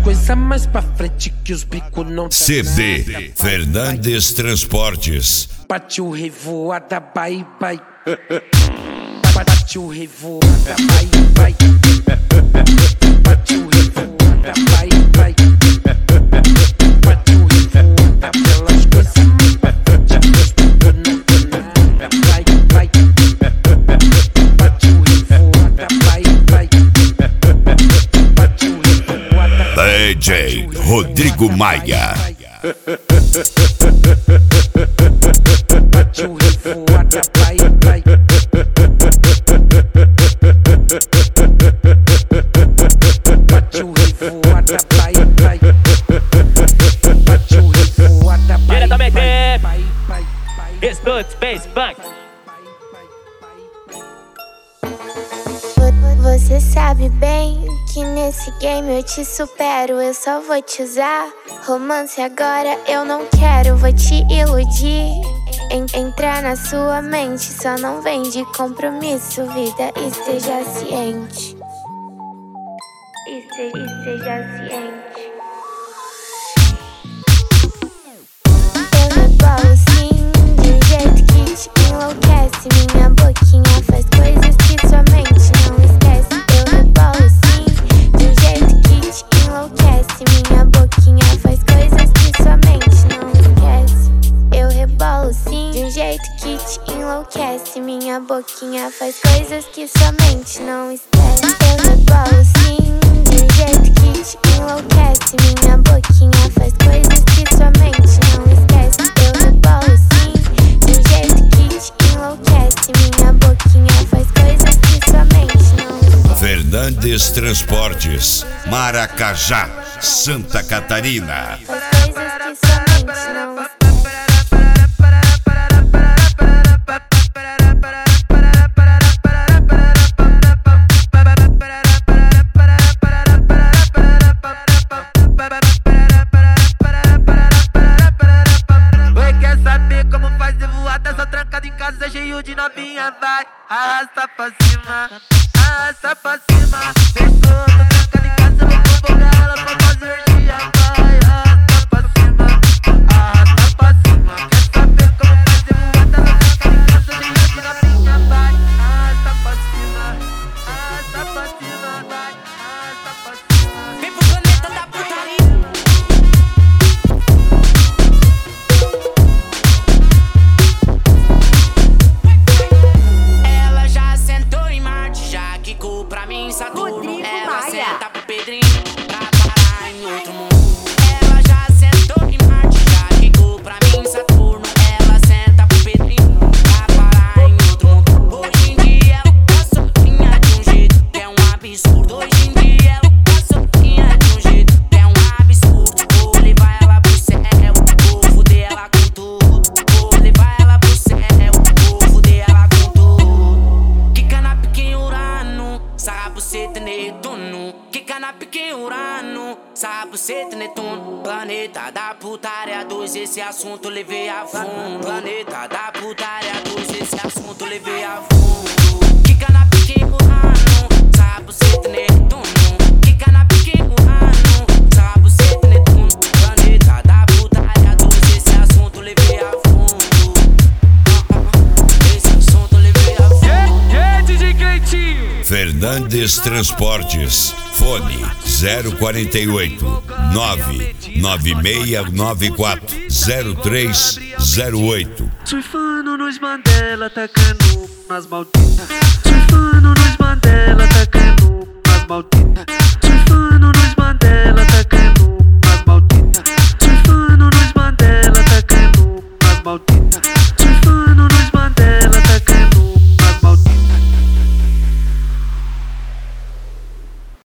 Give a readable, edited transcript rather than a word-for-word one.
coisas mais pra frente que os bicos não tá CD nada. Fernandes Transportes. Partiu revoada, vai, vai. Partiu revoada, vai, vai. Partiu revoada, vai, vai. Partiu revoada pelas coisas mais pra frente que os bicos não tá nada. Vai, vai. Partiu revoada, vai, vai. Partiu revoada. DJ Rodrigo Maia. Partiu revoada, vai, vai. Partiu revoada, vai, vai. Partiu revoada, vai, Diretamente, vai, vai, vai. Escute Space Funk. Você sabe bem que nesse game eu te supero. Eu só vou te usar. Romance agora eu não quero, vou te iludir. Entrar na sua mente, só não vem de compromisso. Vida, esteja ciente. Esteja ciente. Eu rebolo sim, de um jeito que te enlouquece. Minha boquinha faz coisas que sua mente não esquece. Eu rebolo sim, de um jeito que te enlouquece. Minha boquinha faz coisas que sua mente não esquece. Eu rebolo sim, de um jeito que te enlouquece. Minha boquinha faz coisas que sua mente não esquece. Eu rebolo sim, de um jeito que te enlouquece. Minha boquinha faz coisas que sua mente não esquece. Eu rebolo sim, de um jeito que te enlouquece. Minha boquinha faz coisas que sua mente não esquece. Fernandes Transportes, Maracajá, Santa Catarina. Faz coisas que sua mente não esquece. Oi, quer saber como faz voada? Só trancado em casa, cheio de novinha, vai. Arrasta pra cima, arrasta pra cima. Fechou, tô trancado em casa, vou convocar ela pra fazer dia, vai. Arrasta pra cima, arrasta pra cima. Quer saber como faz voada? Só trancado em casa, cheio de novinha, vai. Arrasta pra cima, arrasta pra cima, vai. Arrasta pra cima. Vem pro planeta da putaria. Ela já sentou em Marte, já quicou pra mim em Saturno. Rodrigo Ela Maia. senta pro Pedrinho pra parar em outro mundo. Ela já sentou em Marte, já quicou pra mim em Saturno. Ela senta pro Pedrinho pra parar em outro mundo. Hoje em dia ela tá sozinha de um jeito que é um absurdo. Hoje em dia ela tá sozinha de um jeito que é um absurdo. Vou levar ela pro céu, vou fuder ela com tudo. Vou levar ela pro céu, vou fuder ela com tudo. Quica na pique Urano, Sabuceta Netuno. Quica na pique Urano, Sabuceta Netuno. Planeta da putaria 2, esse assunto levei a fundo. Planeta da putaria 2, esse assunto levei a fundo. Quica na pique Urano, Sabuceta Netuno. Quica na pique Urano, Sabuceta Netuno. Planeta da putaria 2, esse assunto levei a fundo. Esse assunto levei a fundo. Fernandes Transportes. Fone 048 99694 0308. Surfando nos Mandela, tacando nas malditas. Surfando nos Mandela, tacando nas malditas. Surfando nos Mandela.